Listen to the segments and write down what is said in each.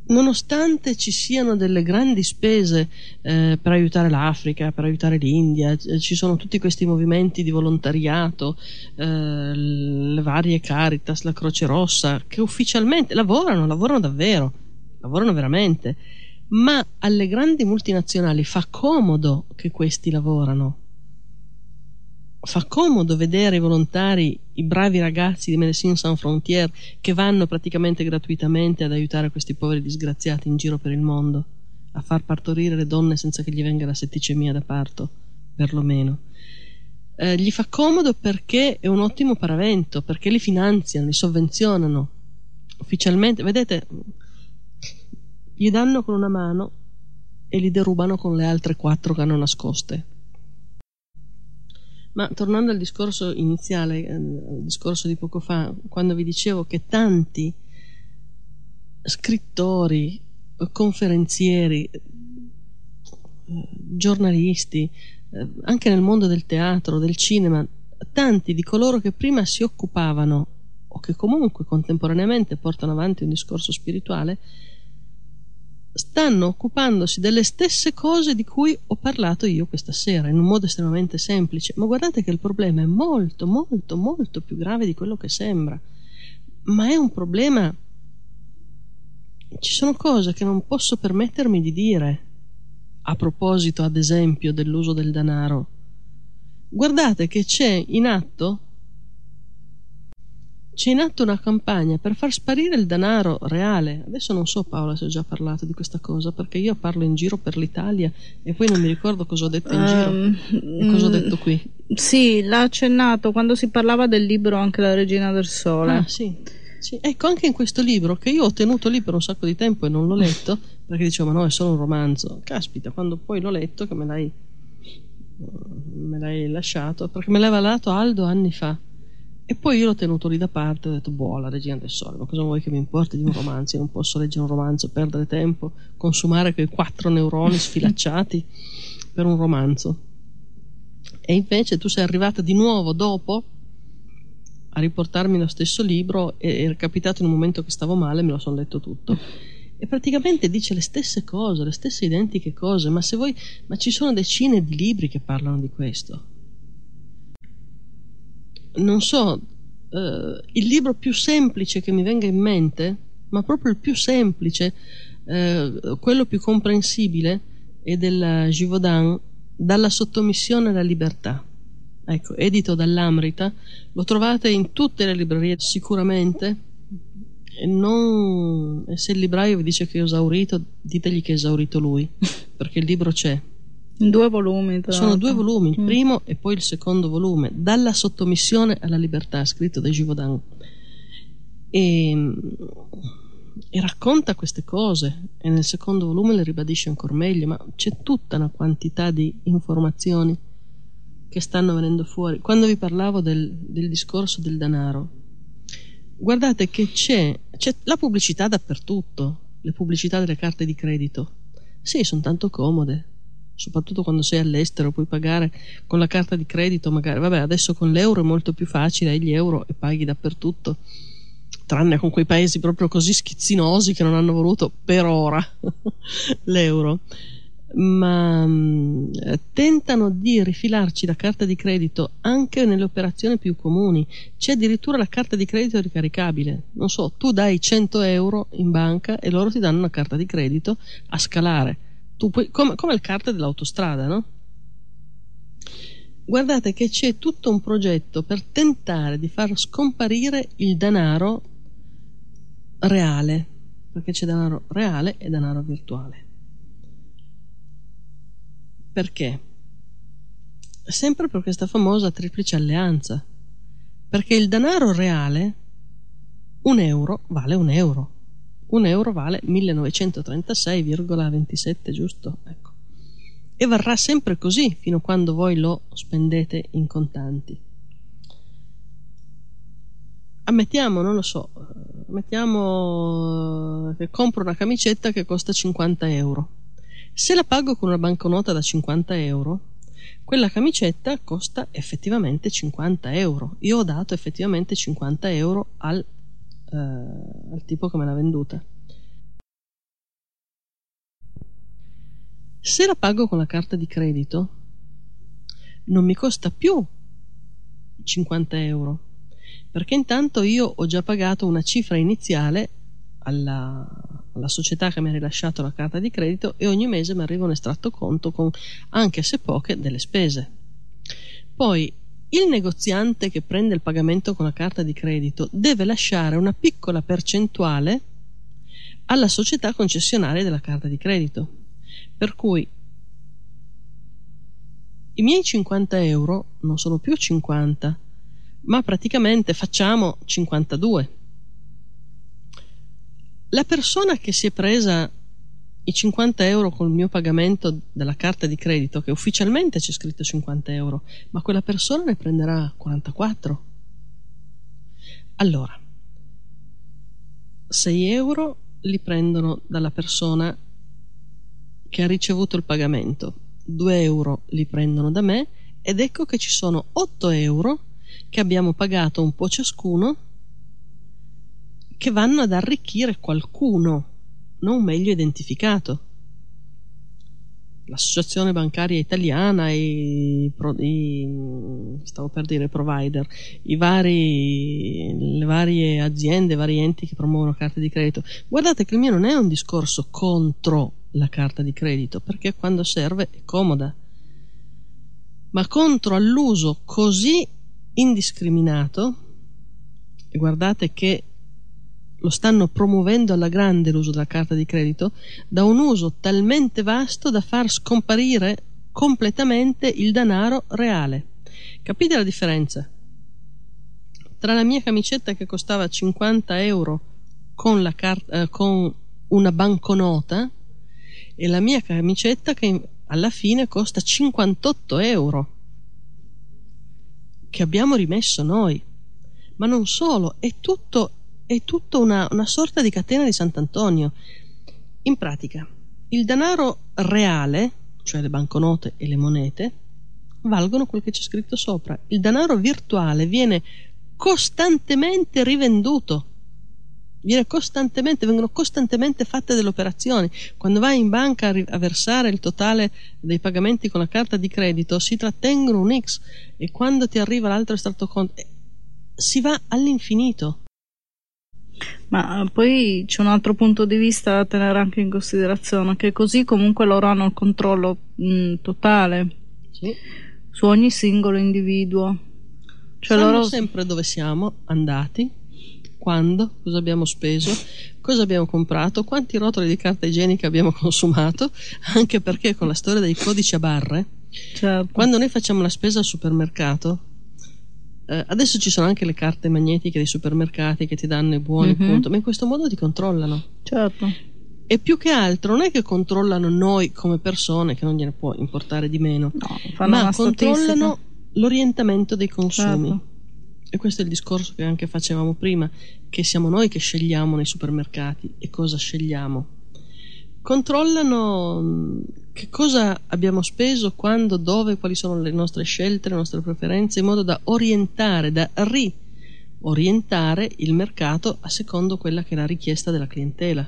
nonostante ci siano delle grandi spese per aiutare l'Africa, per aiutare l'India, ci sono tutti questi movimenti di volontariato, le varie Caritas, la Croce Rossa, che ufficialmente lavorano davvero, lavorano veramente, ma alle grandi multinazionali fa comodo che questi lavorano. Fa comodo vedere i volontari, i bravi ragazzi di Médecins Sans Frontières che vanno praticamente gratuitamente ad aiutare questi poveri disgraziati in giro per il mondo, a far partorire le donne senza che gli venga la setticemia da parto, perlomeno. Gli fa comodo perché è un ottimo paravento, perché li finanziano, li sovvenzionano ufficialmente. Vedete, gli danno con una mano e li derubano con le altre 4 che hanno nascoste. Ma tornando al discorso iniziale, al discorso di poco fa, quando vi dicevo che tanti scrittori, conferenzieri, giornalisti, anche nel mondo del teatro, del cinema, tanti di coloro che prima si occupavano o che comunque contemporaneamente portano avanti un discorso spirituale, stanno occupandosi delle stesse cose di cui ho parlato io questa sera, in un modo estremamente semplice. Ma guardate che il problema è molto, molto, molto più grave di quello che sembra. Ma è un problema... Ci sono cose che non posso permettermi di dire, a proposito, ad esempio, dell'uso del denaro. Guardate che c'è in atto una campagna per far sparire il denaro reale. Adesso non so, Paola, se ho già parlato di questa cosa, perché io parlo in giro per l'Italia e poi non mi ricordo cosa ho detto in giro e cosa ho detto qui. Sì, l'ha accennato quando si parlava del libro anche La Regina del Sole. Ah, sì. Sì. Ecco, anche in questo libro, che io ho tenuto lì per un sacco di tempo e non l'ho letto, perché dicevo, ma no, è solo un romanzo. Caspita, quando poi l'ho letto, che me l'hai lasciato, perché me l'aveva dato Aldo anni fa. E poi io l'ho tenuto lì da parte e ho detto, boh, La Regina del Sole, ma cosa vuoi che mi importi di un romanzo? Io non posso leggere un romanzo, perdere tempo, consumare quei 4 neuroni sfilacciati per un romanzo. E invece tu sei arrivata di nuovo dopo a riportarmi lo stesso libro e è capitato in un momento che stavo male, me lo sono letto tutto. E praticamente dice le stesse cose, le stesse identiche cose, ma ci sono decine di libri che parlano di questo. Non so, il libro più semplice che mi venga in mente, ma proprio il più semplice, quello più comprensibile, è del Givaudan, Dalla sottomissione alla libertà. Ecco, edito dall'Amrita, lo trovate in tutte le librerie sicuramente, e se il libraio vi dice che è esaurito, ditegli che è esaurito lui, perché il libro c'è. In 2 volumi. Sono 2 volumi, il primo e poi il secondo volume, Dalla sottomissione alla libertà, scritto da Givaudan. E racconta queste cose, e nel secondo volume le ribadisce ancora meglio, ma c'è tutta una quantità di informazioni che stanno venendo fuori. Quando vi parlavo del discorso del denaro, guardate che c'è la pubblicità dappertutto, le pubblicità delle carte di credito. Sì, sono tanto comode, soprattutto quando sei all'estero, puoi pagare con la carta di credito, magari, vabbè, adesso con l'euro è molto più facile, hai gli euro e paghi dappertutto, tranne con quei paesi proprio così schizzinosi che non hanno voluto per ora l'euro. Ma tentano di rifilarci la carta di credito anche nelle operazioni più comuni. C'è addirittura la carta di credito ricaricabile. Non so, tu dai 100 euro in banca e loro ti danno una carta di credito a scalare. Tu puoi, come le carte dell'autostrada, no? Guardate che c'è tutto un progetto per tentare di far scomparire il denaro reale, perché c'è denaro reale e denaro virtuale. Perché? Sempre per questa famosa triplice alleanza. Perché il denaro reale, 1 euro vale 1 euro. 1 euro vale 1936,27, giusto? Ecco. E varrà sempre così fino a quando voi lo spendete in contanti. Ammettiamo, non lo so, ammettiamo che compro una camicetta che costa 50 euro. Se la pago con una banconota da 50 euro, quella camicetta costa effettivamente 50 euro. Io ho dato effettivamente 50 euro al tipo che me l'ha venduta. Se la pago con la carta di credito non mi costa più 50 euro, perché intanto io ho già pagato una cifra iniziale alla società che mi ha rilasciato la carta di credito e ogni mese mi arriva un estratto conto con, anche se poche, delle spese. Poi il negoziante che prende il pagamento con la carta di credito deve lasciare una piccola percentuale alla società concessionaria della carta di credito, per cui i miei 50 euro non sono più 50, ma praticamente facciamo 52. La persona che si è presa i 50 euro col mio pagamento della carta di credito, che ufficialmente c'è scritto 50 euro, ma quella persona ne prenderà 44. Allora, 6 euro li prendono dalla persona che ha ricevuto il pagamento, 2 euro li prendono da me, ed ecco che ci sono 8 euro che abbiamo pagato un po' ciascuno, che vanno ad arricchire qualcuno non meglio identificato. L'associazione bancaria italiana, stavo per dire provider, le varie aziende, vari enti che promuovono carte di credito. Guardate che il mio non è un discorso contro la carta di credito, perché quando serve è comoda, ma contro all'uso così indiscriminato. E guardate che lo stanno promuovendo alla grande l'uso della carta di credito, da un uso talmente vasto da far scomparire completamente il denaro reale. Capite la differenza? Tra la mia camicetta che costava 50 euro con una banconota e la mia camicetta che alla fine costa 58 euro, che abbiamo rimesso noi. Ma non solo, è tutta una sorta di catena di Sant'Antonio. In pratica, il denaro reale, cioè le banconote e le monete, valgono quel che c'è scritto sopra. Il denaro virtuale viene costantemente rivenduto, vengono costantemente fatte delle operazioni. Quando vai in banca a versare il totale dei pagamenti con la carta di credito, si trattengono un X, e quando ti arriva l'altro estratto conto si va all'infinito. Ma poi c'è un altro punto di vista da tenere anche in considerazione, che così comunque loro hanno il controllo totale, sì, su ogni singolo individuo. Cioè sanno loro sempre dove siamo andati, quando, cosa abbiamo speso, cosa abbiamo comprato, quanti rotoli di carta igienica abbiamo consumato, anche perché con la storia dei codici a barre, certo, quando noi facciamo la spesa al supermercato, adesso ci sono anche le carte magnetiche dei supermercati che ti danno i buoni, punto, ma in questo modo ti controllano. certo. E più che altro non è che controllano noi come persone, che non gliene può importare di meno, No, fanno ma una controllano statistica. l'orientamento dei consumi. Certo. E questo è il discorso che anche facevamo prima, che siamo noi che scegliamo nei supermercati e cosa scegliamo. Controllano che cosa abbiamo speso, quando, dove, quali sono le nostre scelte, le nostre preferenze, in modo da orientare, da riorientare il mercato a secondo quella che è la richiesta della clientela.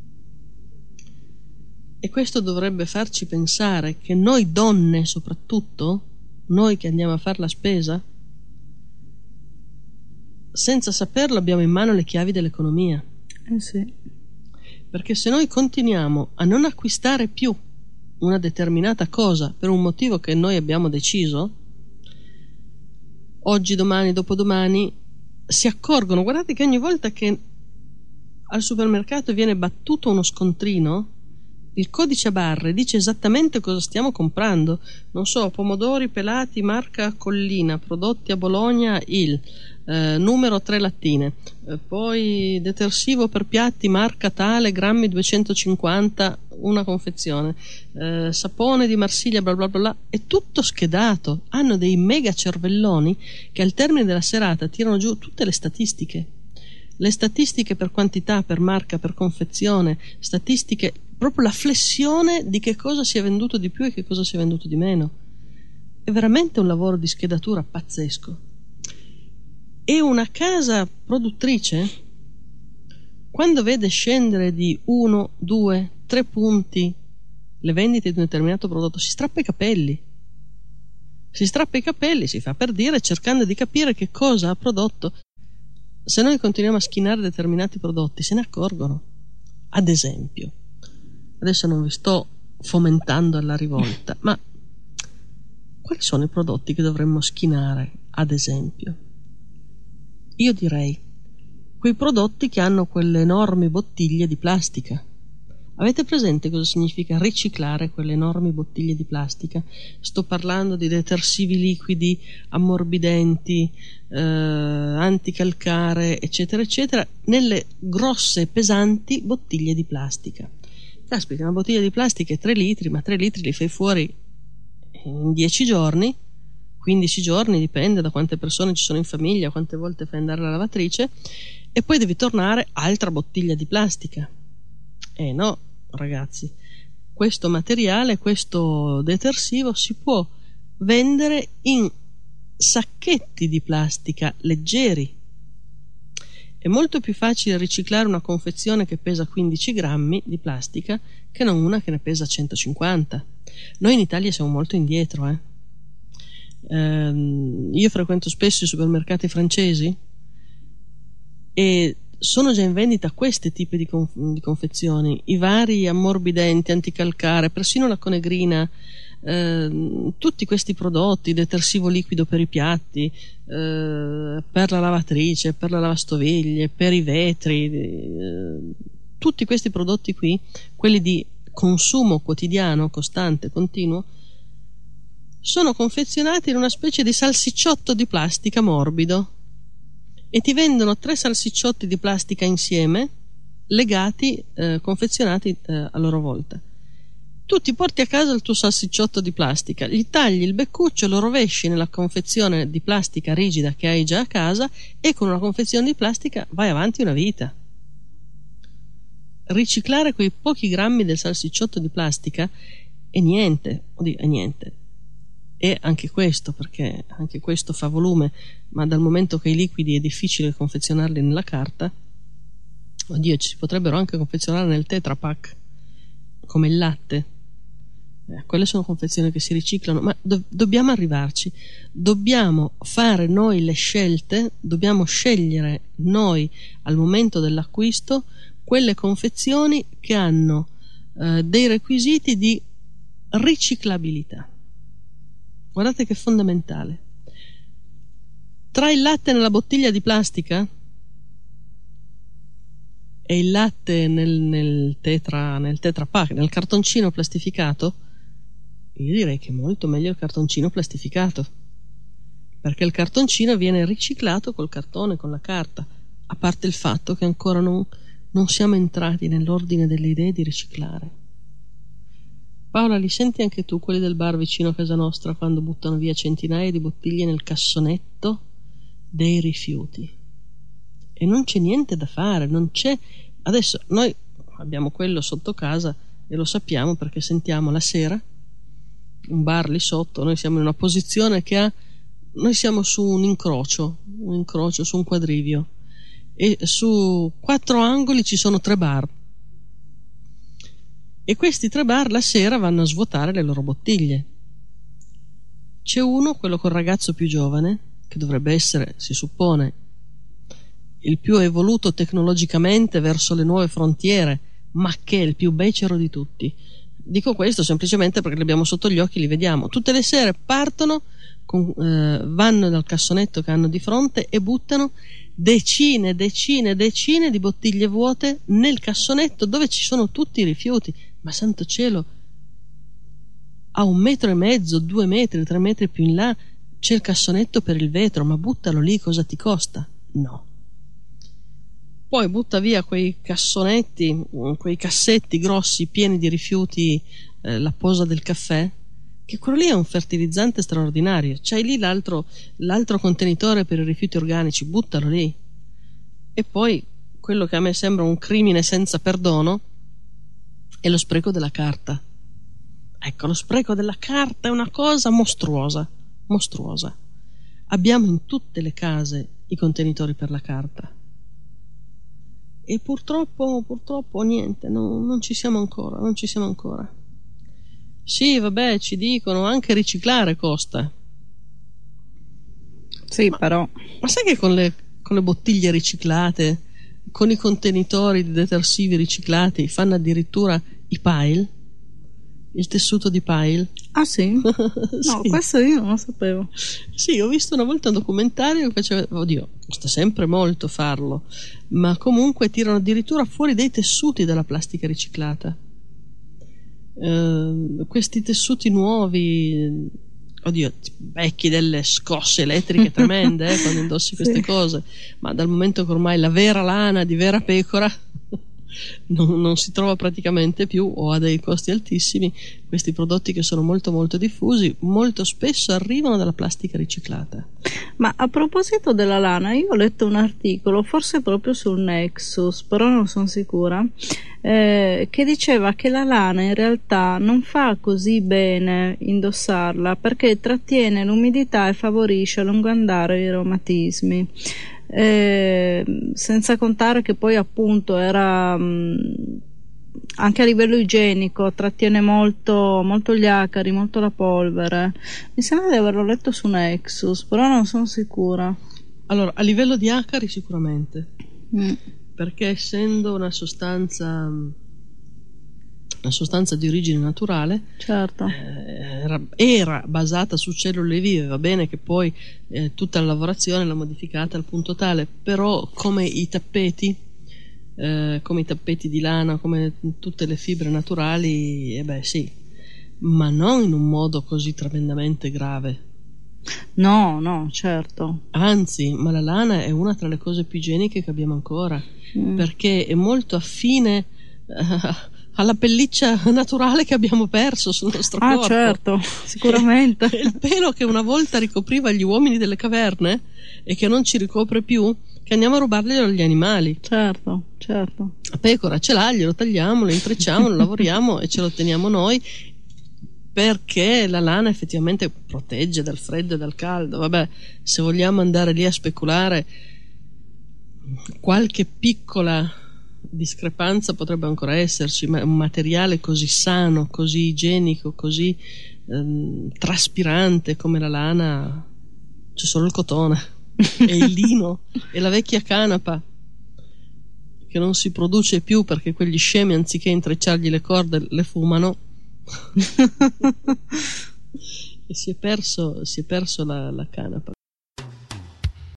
E questo dovrebbe farci pensare che noi donne, soprattutto, noi che andiamo a fare la spesa, senza saperlo abbiamo in mano le chiavi dell'economia. Sì. Perché se noi continuiamo a non acquistare più una determinata cosa per un motivo che noi abbiamo deciso, oggi, domani, dopodomani si accorgono. Guardate che ogni volta che al supermercato viene battuto uno scontrino, il codice a barre dice esattamente cosa stiamo comprando. Non so, pomodori pelati marca Collina, prodotti a Bologna numero 3 lattine, poi detersivo per piatti marca tale, grammi 250 una confezione, sapone di Marsiglia, bla bla bla, è tutto schedato. Hanno dei mega cervelloni che al termine della serata tirano giù tutte le statistiche per quantità, per marca, per confezione, statistiche, proprio la flessione di che cosa si è venduto di più e che cosa si è venduto di meno. È veramente un lavoro di schedatura pazzesco. E una casa produttrice, quando vede scendere di 1, 2, 3 punti le vendite di un determinato prodotto, si strappa i capelli. Si strappa i capelli, si fa per dire, cercando di capire che cosa ha prodotto. Se noi continuiamo a schinare determinati prodotti, se ne accorgono. Ad esempio, adesso non vi sto fomentando alla rivolta, ma quali sono i prodotti che dovremmo schinare, ad esempio? Io direi quei prodotti che hanno quelle enormi bottiglie di plastica. Avete presente cosa significa riciclare quelle enormi bottiglie di plastica? Sto parlando di detersivi liquidi, ammorbidenti, anticalcare, eccetera, eccetera, nelle grosse e pesanti bottiglie di plastica. Caspita, una bottiglia di plastica è 3 litri, ma 3 litri li fai fuori in 10 giorni, 15 giorni, dipende da quante persone ci sono in famiglia, quante volte fai andare la lavatrice, e poi devi tornare altra bottiglia di plastica. No, ragazzi, questo materiale, questo detersivo si può vendere in sacchetti di plastica leggeri. È molto più facile riciclare una confezione che pesa 15 grammi di plastica che non una che ne pesa 150. Noi in Italia siamo molto indietro. Io frequento spesso i supermercati francesi e sono già in vendita questi tipi di confezioni, i vari ammorbidenti, anticalcare, persino la conegrina, tutti questi prodotti, detersivo liquido per i piatti, per la lavatrice, per la lavastoviglie, per i vetri, tutti questi prodotti qui, quelli di consumo quotidiano, costante, continuo, sono confezionati in una specie di salsicciotto di plastica morbido e ti vendono 3 salsicciotti di plastica insieme, legati, confezionati a loro volta. Tu ti porti a casa il tuo salsicciotto di plastica, gli tagli il beccuccio, lo rovesci nella confezione di plastica rigida che hai già a casa e con una confezione di plastica vai avanti una vita. Riciclare quei pochi grammi del salsicciotto di plastica è niente, e anche questo, perché anche questo fa volume, ma dal momento che i liquidi è difficile confezionarli nella carta, ci si potrebbero anche confezionare nel Tetra Pak, come il latte. Quelle sono confezioni che si riciclano, ma dobbiamo arrivarci, dobbiamo fare noi le scelte, dobbiamo scegliere noi al momento dell'acquisto quelle confezioni che hanno dei requisiti di riciclabilità. Guardate che è fondamentale. Tra il latte nella bottiglia di plastica e il latte nel Tetra Pak, nel cartoncino plastificato, io direi che è molto meglio il cartoncino plastificato, perché il cartoncino viene riciclato col cartone, con la carta, a parte il fatto che ancora non siamo entrati nell'ordine delle idee di riciclare. Paola, li senti anche tu quelli del bar vicino a casa nostra quando buttano via centinaia di bottiglie nel cassonetto dei rifiuti? E non c'è niente da fare, non c'è. Adesso noi abbiamo quello sotto casa e lo sappiamo perché sentiamo la sera un bar lì sotto, noi siamo in una posizione noi siamo su un incrocio su un quadrivio e su 4 angoli ci sono 3 bar. E questi 3 bar la sera vanno a svuotare le loro bottiglie. C'è uno, quello col ragazzo più giovane, che dovrebbe essere, si suppone, il più evoluto tecnologicamente verso le nuove frontiere, ma che è il più becero di tutti. Dico questo semplicemente perché li abbiamo sotto gli occhi, li vediamo. Tutte le sere partono, vanno dal cassonetto che hanno di fronte e buttano decine di bottiglie vuote nel cassonetto dove ci sono tutti i rifiuti. Ma santo cielo, a 1,5 metri, 2 metri, 3 metri più in là c'è il cassonetto per il vetro, ma buttalo lì, cosa ti costa? No. Poi butta via quei cassonetti, quei cassetti grossi pieni di rifiuti, la posa del caffè, che quello lì è un fertilizzante straordinario. C'hai lì l'altro contenitore per i rifiuti organici, buttalo lì. E poi quello che a me sembra un crimine senza perdono è lo spreco della carta. Ecco, lo spreco della carta è una cosa mostruosa. Abbiamo in tutte le case i contenitori per la carta e purtroppo niente, non ci siamo ancora. Sì, vabbè, ci dicono anche riciclare costa. Sì, però. Ma sai che con le bottiglie riciclate, con i contenitori di detersivi riciclati, fanno addirittura i pile? Il tessuto di pile? Ah sì? No, Sì. questo io non lo sapevo. Sì, ho visto una volta un documentario che faceva, oddio, costa sempre molto farlo, ma comunque tirano addirittura fuori dei tessuti dalla plastica riciclata. Questi tessuti nuovi, oddio, vecchi, delle scosse elettriche tremende quando indossi queste cose, ma dal momento che ormai la vera lana di vera pecora non si trova praticamente più o ha dei costi altissimi, questi prodotti che sono molto molto diffusi molto spesso arrivano dalla plastica riciclata. Ma a proposito della lana, io ho letto un articolo, forse proprio sul Nexus, però non sono sicura, che diceva che la lana in realtà non fa così bene indossarla perché trattiene l'umidità e favorisce a lungo andare i reumatismi. Senza contare che poi appunto era anche a livello igienico trattiene molto, molto gli acari, molto la polvere. Mi sembra di averlo letto su Nexus, però non sono sicura. Allora, a livello di acari sicuramente, perché essendo una sostanza di origine naturale, certo, era basata su cellule vive, va bene che poi tutta la lavorazione l'ha modificata al punto tale, però come i tappeti di lana, come tutte le fibre naturali, sì, ma non in un modo così tremendamente grave. No, certo. Anzi, ma la lana è una tra le cose più igieniche che abbiamo ancora, perché è molto affine alla pelliccia naturale che abbiamo perso sul nostro corpo. Certo, sicuramente. Il pelo che una volta ricopriva gli uomini delle caverne e che non ci ricopre più, che andiamo a rubarglielo agli animali. Certo. La pecora ce l'ha, glielo tagliamo, lo intrecciamo, lo lavoriamo e ce lo teniamo noi, perché la lana effettivamente protegge dal freddo e dal caldo. Vabbè, se vogliamo andare lì a speculare, qualche piccola discrepanza potrebbe ancora esserci, ma un materiale così sano, così igienico, così traspirante come la lana, c'è solo il cotone e il lino e la vecchia canapa che non si produce più perché quegli scemi, anziché intrecciargli le corde, le fumano. E si è perso la canapa.